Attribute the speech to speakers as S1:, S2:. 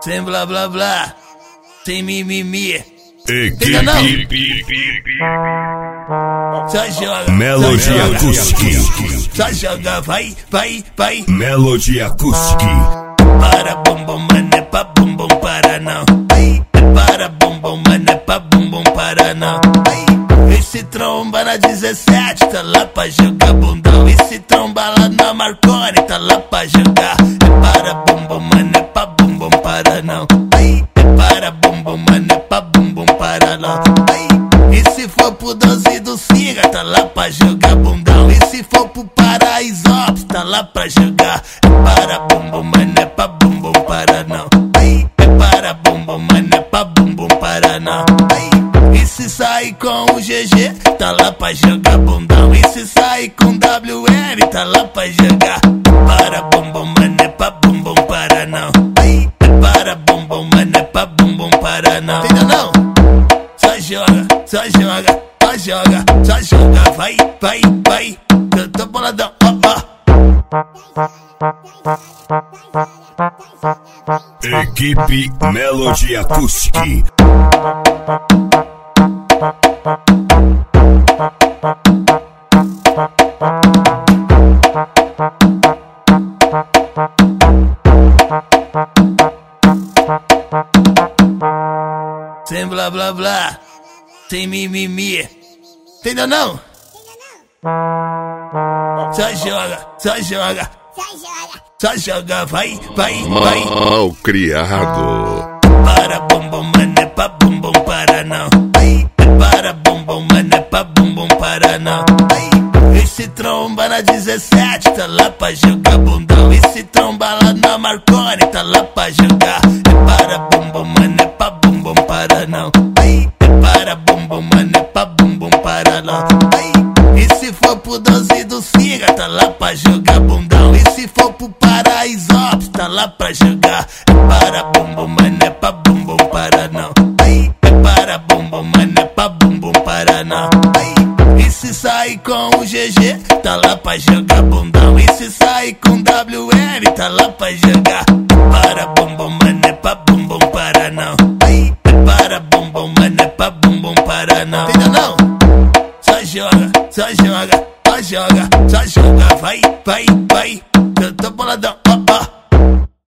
S1: sem blá blá blá, sem mimimi. Só joga,
S2: Melody Acoustic.
S1: só joga, vai, vai, vai.
S2: Melody Acoustic.
S1: Para bumbum, mano, é pra bumbum, para não. Para bumbum, mano, é pra bumbum, para não. Esse tromba na 17, tá lá pra jogar bundão. Esse tromba lá na Marconi, tá lá pra jogar. É para bumbum, mano, é pra bumbum, para não. É para bumbum, mano, é pra bumbum, para não. E se for pro 12 do Siga, tá lá pra jogar bundão. E se for pro Paraisópolis, tá lá pra jogar. É para bumbum, mano, é pra bumbum, para não. É para bumbum, mano, é pra bumbum, para não. E se sair com o GG, tá lá pra jogar bundão. E se sair com WN, tá lá pra jogar. Para bumbum, mano, é pra bumbum, para não. É para bumbum, mano, é pra bumbum, para não. Entendeu não? Só joga, só joga, só joga, só joga, vai, vai, vai. Eu tô boladão, ó, ó.
S2: Equipe Melody Acoustic.
S1: Sem blá blá blá, sem mimimi. Entendeu não? Só joga, só joga, só joga, vai, vai, vai.
S2: Mal criado.
S1: Para bumbum, mano, é pra bumbum, para não. É para bumbum, mano, é pra bumbum, para não. Esse tromba na 17, tá lá pra jogar bundão. Esse tromba lá na Marconi, tá lá pra jogar. É para bumbum, mano, é pra bumbum, para não. É para bumbum, mano, é pra bumbum, para não. E se for pro 12 do Siga, tá lá pra jogar bundão. E se for pro Paraisópolis, tá lá pra jogar. É para bumbum, mano, é pra bumbum, para não. É para bumbum, mano, é pra bumbum, para não. E se sair com o GG, tá lá pra jogar bundão. E se sair com WN, tá lá pra jogar. Para bumbum, mano, é pra bumbum, para não. É para bumbum, mano, é pra bumbum, para não. Entendeu não? Só joga, só joga, só joga, só joga, vai, vai, vai. Eu tô boladão, ó, ó.